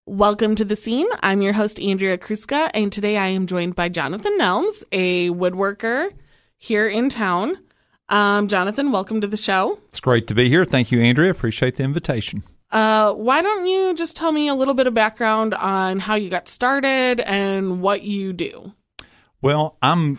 Welcome to The Scene. I'm your host, Andrea Kruska, and today I am joined by Jonathan Nelms, a woodworker here in town. Jonathan, welcome to the show. It's great to be here. Thank you, Andrea. Appreciate the invitation. Why don't you just tell me a little bit of background on how you got started and what you do? Well, I'm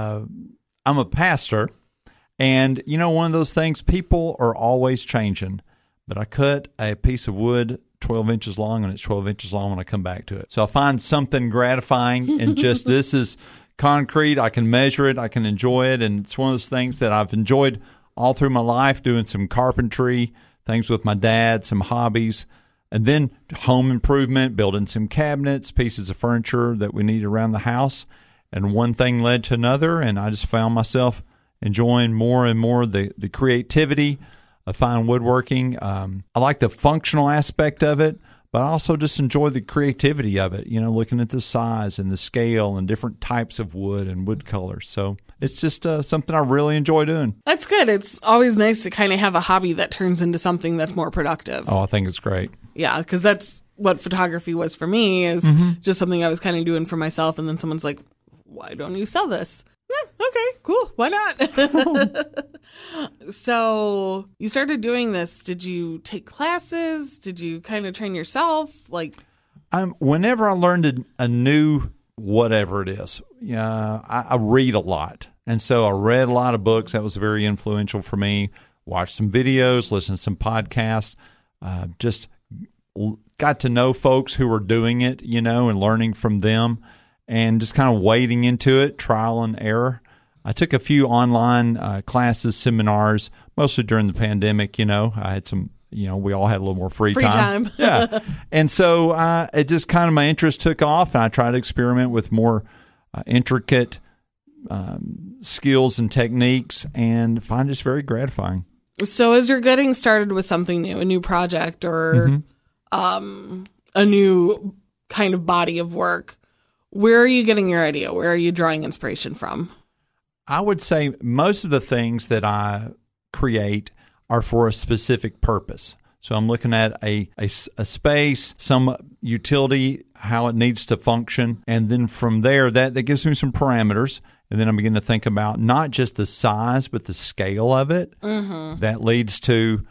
a pastor, and one of those things, people are always changing. But I cut a piece of wood 12 inches long, and it's 12 inches long when I come back to it. So I find something gratifying in just this is concrete. I can measure it. I can enjoy it. And it's one of those things that I've enjoyed all through my life, doing some carpentry, things with my dad, some hobbies, and then home improvement, building some cabinets, pieces of furniture that we need around the house. And one thing led to another, and I just found myself enjoying more and more the creativity of fine woodworking. I like the functional aspect of it, but I also just enjoy the creativity of it, looking at the size and the scale and different types of wood and wood colors. So it's just something I really enjoy doing. That's good. It's always nice to kind of have a hobby that turns into something that's more productive. Oh, I think it's great. Yeah, because that's what photography was for me, is just something I was kind of doing for myself. And then someone's like, why don't you sell this? Okay, cool. Why not? So you started doing this. Did you take classes? Did you kind of train yourself? Whenever I learned a new whatever it is, I read a lot. And so I read a lot of books. That was very influential for me. Watched some videos, listened to some podcasts, just got to know folks who were doing it, and learning from them, and just kind of wading into it, trial and error. I took a few online classes, seminars, mostly during the pandemic. I had some, we all had a little more free time. Yeah. And so it just kind of, my interest took off, and I tried to experiment with more intricate skills and techniques, and find it very gratifying. So as you're getting started with something new, a new project or a new kind of body of work, where are you getting your idea? Where are you drawing inspiration from? I would say most of the things that I create are for a specific purpose. So I'm looking at a space, some utility, how it needs to function. And then from there, that gives me some parameters. And then I'm beginning to think about not just the size, but the scale of it. That leads to,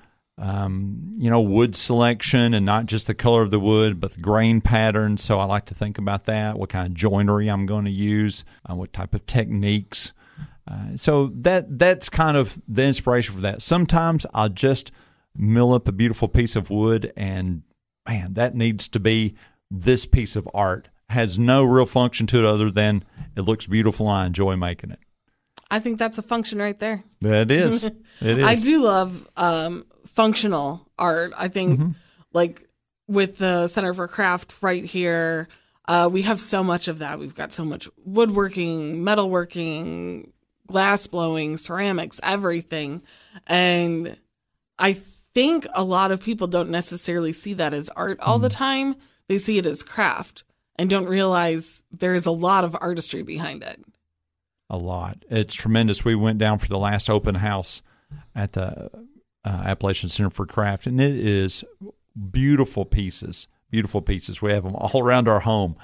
wood selection, and not just the color of the wood, but the grain pattern. So I like to think about that, what kind of joinery I'm going to use, what type of techniques. So that's kind of the inspiration for that. Sometimes I'll just mill up a beautiful piece of wood, and man, that needs to be this piece of art. Has no real function to it other than it looks beautiful and I enjoy making it. I think that's a function right there. It is. It is. I do love functional art. I think like with the Center for Craft right here, we have so much of that. We've got so much woodworking, metalworking, glass blowing, ceramics, everything. And I think a lot of people don't necessarily see that as art all the time. They see it as craft and don't realize there is a lot of artistry behind it. A lot. It's tremendous. We went down for the last open house at the Appalachian Center for Craft, and it is beautiful pieces. Beautiful pieces. We have them all around our home.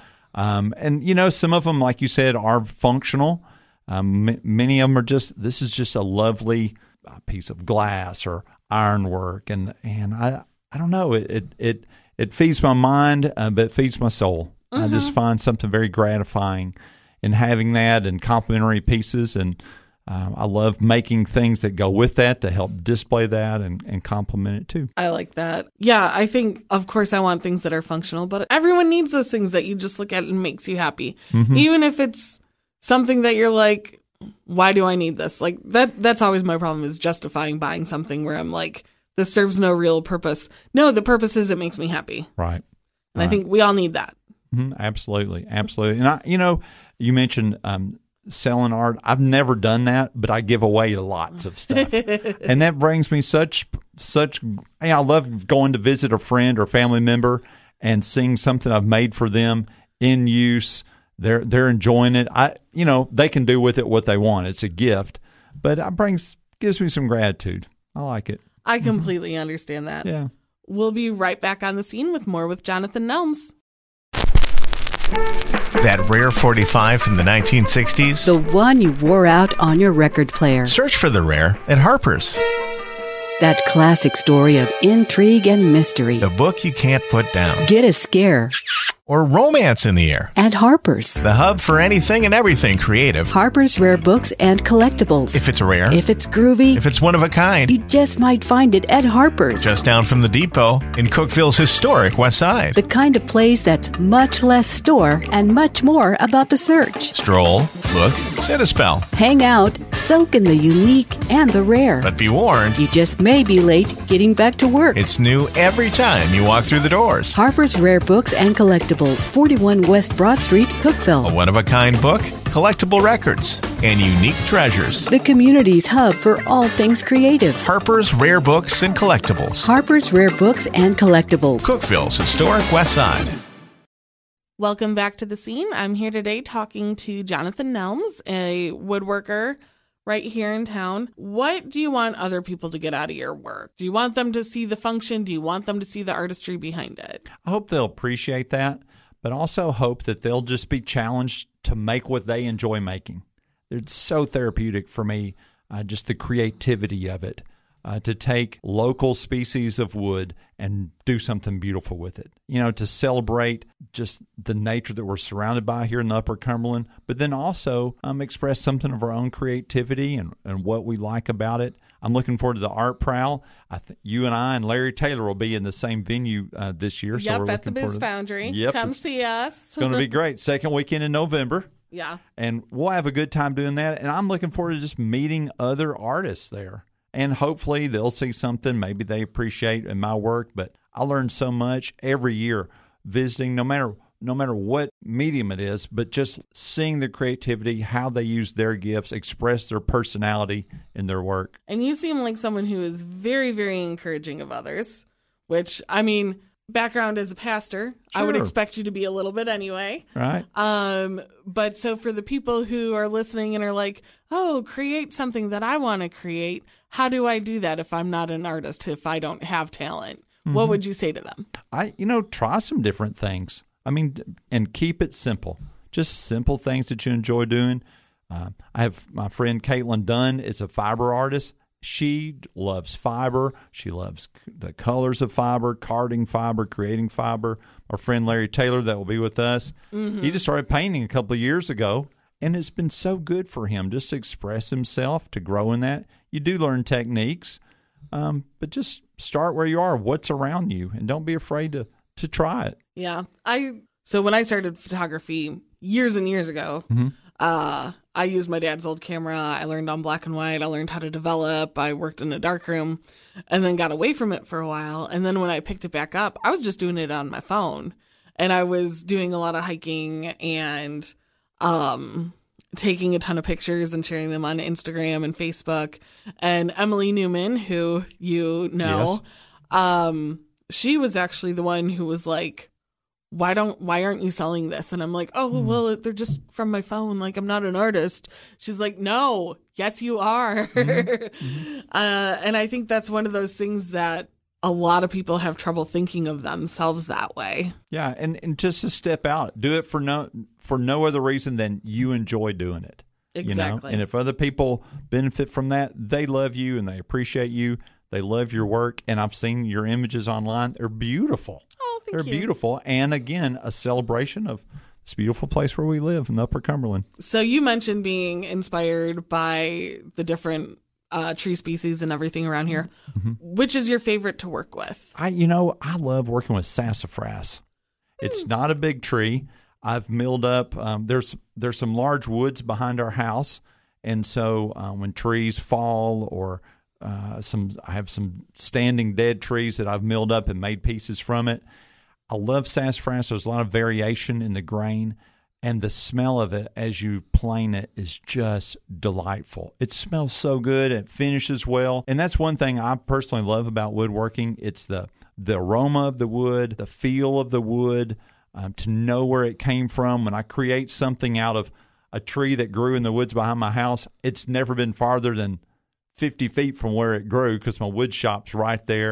And, some of them, like you said, are functional. Many of them are this is just a lovely piece of glass or ironwork. And I don't know, it feeds my mind, but it feeds my soul. I just find something very gratifying in having that, and complementary pieces. And I love making things that go with that to help display that and complement it too. I like that. Yeah, I think, of course, I want things that are functional, but everyone needs those things that you just look at and makes you happy. Even if it's something that you're like, why do I need this? Like that's always my problem, is justifying buying something where I'm like, this serves no real purpose. No, the purpose is it makes me happy. Right. And I think we all need that. Absolutely. Absolutely. And you mentioned selling art. I've never done that, but I give away lots of stuff. And that brings me such, I love going to visit a friend or family member and seeing something I've made for them in use. They're enjoying it. They can do with it what they want. It's a gift, but it gives me some gratitude. I like it. I completely understand that. Yeah. We'll be right back on the scene with more with Jonathan Nelms. That rare 45 from the 1960s? The one you wore out on your record player. Search for the rare at Harper's. That classic story of intrigue and mystery. The book you can't put down. Get a scare. Or romance in the air. At Harper's. The hub for anything and everything creative. Harper's Rare Books and Collectibles. If it's rare. If it's groovy. If it's one of a kind. You just might find it at Harper's. Just down from the depot in Cookeville's historic West Side. The kind of place that's much less store and much more about the search. Stroll, look, set a spell. Hang out, soak in the unique and the rare. But be warned, you just may be late getting back to work. It's new every time you walk through the doors. Harper's Rare Books and Collectibles, 41 West Broad Street, Cookeville. A one-of-a-kind book, collectible records, and unique treasures. The community's hub for all things creative. Harper's Rare Books and Collectibles. Harper's Rare Books and Collectibles. Cookeville's historic West Side. Welcome back to The Scene. I'm here today talking to Jonathan Nelms, a woodworker right here in town. What do you want other people to get out of your work? Do you want them to see the function? Do you want them to see the artistry behind it? I hope they'll appreciate that, but also hope that they'll just be challenged to make what they enjoy making. It's so therapeutic for me, just the creativity of it, to take local species of wood and do something beautiful with it. You know, to celebrate just the nature that we're surrounded by here in the Upper Cumberland, but then also express something of our own creativity and what we like about it. I'm looking forward to the Art Prowl. You and I and Larry Taylor will be in the same venue this year. So we're at the Biz Foundry. Yep, come see us. It's going to be great. Second weekend in November. Yeah. And we'll have a good time doing that. And I'm looking forward to just meeting other artists there. And hopefully they'll see something maybe they appreciate in my work. But I learn so much every year visiting, no matter what medium it is, but just seeing the creativity, how they use their gifts, express their personality in their work. And you seem like someone who is very, very encouraging of others, which, I mean, background as a pastor, sure. I would expect you to be a little bit anyway. Right. But so for the people who are listening and are like, oh, create something that I want to create, how do I do that if I'm not an artist, if I don't have talent? Mm-hmm. What would you say to them? Try some different things. I mean, and keep it simple. Just simple things that you enjoy doing. I have my friend Caitlin Dunn is a fiber artist. She loves fiber. She loves the colors of fiber, carding fiber, creating fiber. Our friend Larry Taylor that will be with us, He just started painting a couple of years ago, and it's been so good for him just to express himself, to grow in that. You do learn techniques, but just start where you are, what's around you, and don't be afraid to try it. Yeah. So when I started photography years and years ago, I used my dad's old camera. I learned on black and white. I learned how to develop. I worked in a darkroom and then got away from it for a while. And then when I picked it back up, I was just doing it on my phone. And I was doing a lot of hiking and taking a ton of pictures and sharing them on Instagram and Facebook. And Emily Newman, who you know, she was actually the one who was like, why aren't you selling this? And I'm like, oh, well, they're just from my phone. Like, I'm not an artist. She's like, no, yes, you are. And I think that's one of those things that a lot of people have trouble thinking of themselves that way. Yeah. And just to step out, do it for no other reason than you enjoy doing it. Exactly. And if other people benefit from that, they love you and they appreciate you. They love your work. And I've seen your images online. They're beautiful. They're beautiful. And again, a celebration of this beautiful place where we live in the Upper Cumberland. So you mentioned being inspired by the different tree species and everything around here. Which is your favorite to work with? I love working with sassafras. It's not a big tree. I've milled up. There's some large woods behind our house. And so when trees fall or I have some standing dead trees that I've milled up and made pieces from it. I love sassafras. There's a lot of variation in the grain, and the smell of it as you plane it is just delightful. It smells so good. It finishes well, and that's one thing I personally love about woodworking. It's the aroma of the wood, the feel of the wood, to know where it came from. When I create something out of a tree that grew in the woods behind my house, it's never been farther than 50 feet from where it grew because my wood shop's right there.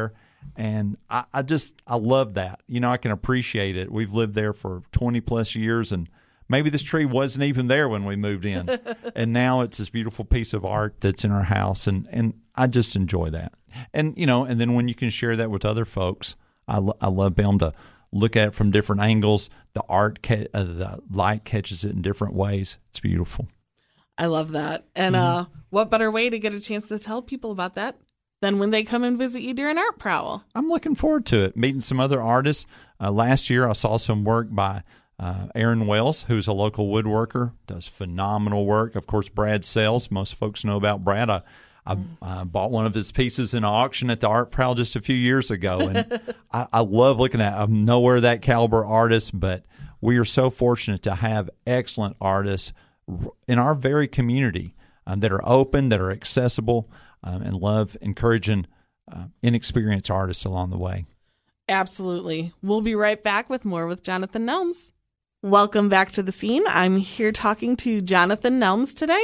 And I love that. I can appreciate it. We've lived there for 20 plus years, and maybe this tree wasn't even there when we moved in. And now it's this beautiful piece of art that's in our house, and I just enjoy that. And, and then when you can share that with other folks, I love being able to look at it from different angles. The the light catches it in different ways. It's beautiful. I love that. And what better way to get a chance to tell people about that than when they come and visit you during Art Prowl? I'm looking forward to it, meeting some other artists. Last year I saw some work by Aaron Wells, who's a local woodworker, does phenomenal work. Of course, Brad Sells. Most folks know about Brad. I bought one of his pieces in an auction at the Art Prowl just a few years ago, and I love looking at it. I'm nowhere that caliber artist, but we are so fortunate to have excellent artists in our very community that are open, that are accessible, and love encouraging inexperienced artists along the way. Absolutely. We'll be right back with more with Jonathan Nelms. Welcome back to the scene. I'm here talking to Jonathan Nelms today.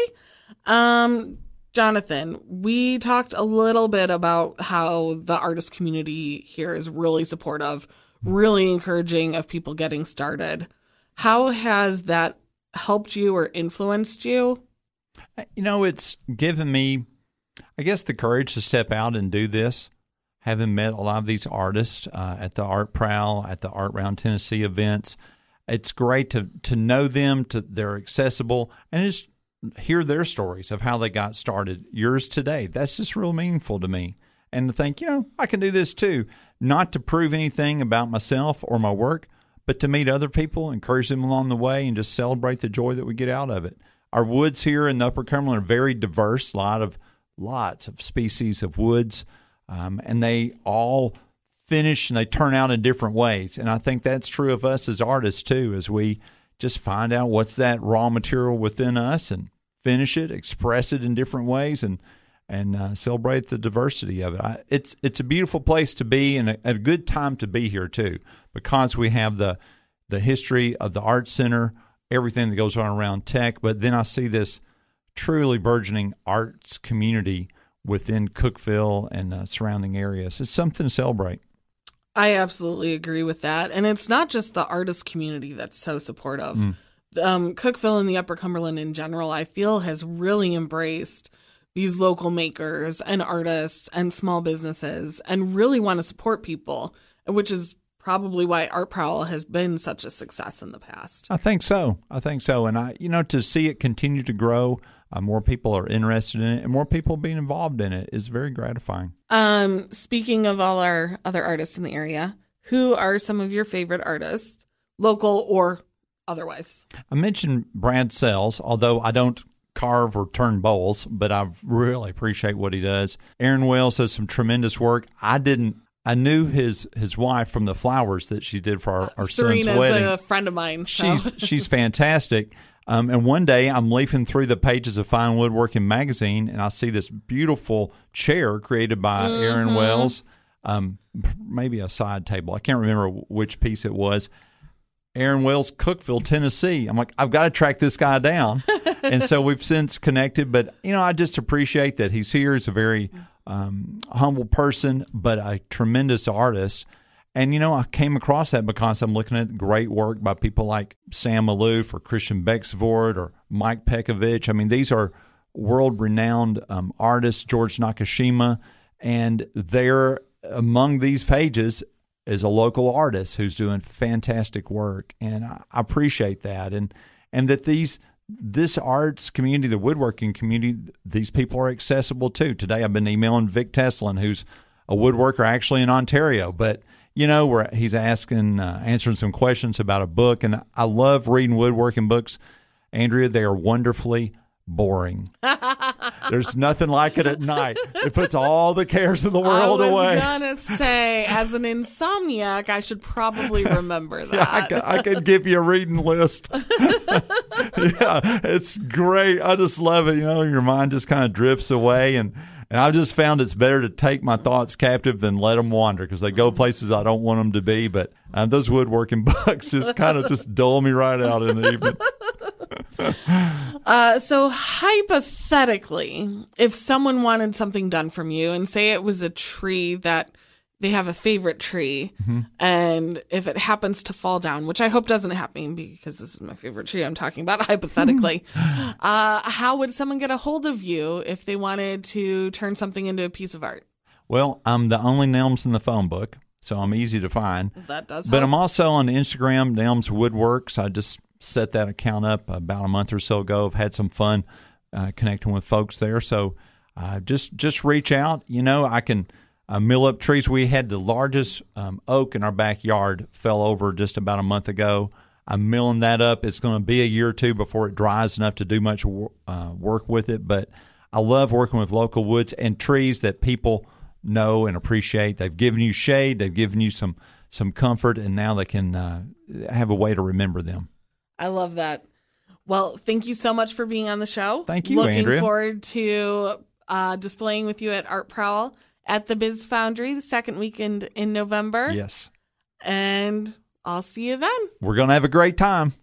Jonathan, we talked a little bit about how the artist community here is really supportive, really encouraging of people getting started. How has that helped you or influenced you? It's given me, I guess, the courage to step out and do this. Having met a lot of these artists at the Art Prowl, at the Art Round Tennessee events, it's great to know them, they're accessible, and just hear their stories of how they got started. Yours today, that's just real meaningful to me. And to think, I can do this too. Not to prove anything about myself or my work, but to meet other people, encourage them along the way, and just celebrate the joy that we get out of it. Our woods here in the Upper Cumberland are very diverse, lots of species of woods, and they all finish and they turn out in different ways. And I think that's true of us as artists too, as we just find out what's that raw material within us and finish it, express it in different ways, and celebrate the diversity of it. It's a beautiful place to be, and a good time to be here too, because we have the history of the Art Center, everything that goes on around tech, but then I see this truly burgeoning arts community within Cookeville and surrounding areas. It's something to celebrate. I absolutely agree with that. And it's not just the artist community that's so supportive. Cookeville and the Upper Cumberland in general, I feel, has really embraced these local makers and artists and small businesses and really want to support people, which is probably why Art Prowl has been such a success in the past. I think so. And to see it continue to grow, more people are interested in it, and more people being involved in it is very gratifying. Speaking of all our other artists in the area, who are some of your favorite artists, local or otherwise? I mentioned Brad Sells, although I don't carve or turn bowls, but I really appreciate what he does. Aaron Wells does some tremendous work. I knew his wife from the flowers that she did for our son's wedding. Serena's a friend of mine. So. She's fantastic. And one day I'm leafing through the pages of Fine Woodworking magazine, and I see this beautiful chair created by Aaron Wells, maybe a side table. I can't remember which piece it was. Aaron Wells, Cookeville, Tennessee. I'm like, I've got to track this guy down. And so we've since connected. But, I just appreciate that he's here. He's a very humble person, but a tremendous artist. And, I came across that because I'm looking at great work by people like Sam Maloof or Christian Bexvoort or Mike Pekovich. I mean, these are world-renowned artists, George Nakashima, and they're among these pages is a local artist who's doing fantastic work. And I appreciate that. And that this arts community, the woodworking community, these people are accessible too. Today I've been emailing Vic Teslin, who's a woodworker actually in Ontario, but where he's answering some questions about a book. And I love reading woodworking books. Andrea, they are wonderfully boring. There's nothing like it at night. It puts all the cares of the world away. I was going to say, as an insomniac, I should probably remember that. Yeah, I could give you a reading list. Yeah, it's great. I just love it. Your mind just kind of drifts away. And I've just found it's better to take my thoughts captive than let them wander, because they go places I don't want them to be. But those woodworking books just kind of just dull me right out in the evening. So hypothetically, if someone wanted something done from you, and say it was a tree that they have a favorite tree. And if it happens to fall down, which I hope doesn't happen because this is my favorite tree I'm talking about hypothetically, how would someone get a hold of you if they wanted to turn something into a piece of art? Well, I'm the only Nelms in the phone book, so I'm easy to find. That does help. But I'm also on Instagram, Nelms Woodworks. I just set that account up about a month or so ago. I've had some fun connecting with folks there. So just reach out. I can mill up trees. We had the largest oak in our backyard fell over just about a month ago. I'm milling that up. It's going to be a year or two before it dries enough to do much work with it. But I love working with local woods and trees that people know and appreciate. They've given you shade. They've given you some comfort, and now they can have a way to remember them. I love that. Well, thank you so much for being on the show. Thank you, Andrea. Looking forward to displaying with you at Art Prowl at the Biz Foundry the second weekend in November. Yes. And I'll see you then. We're going to have a great time.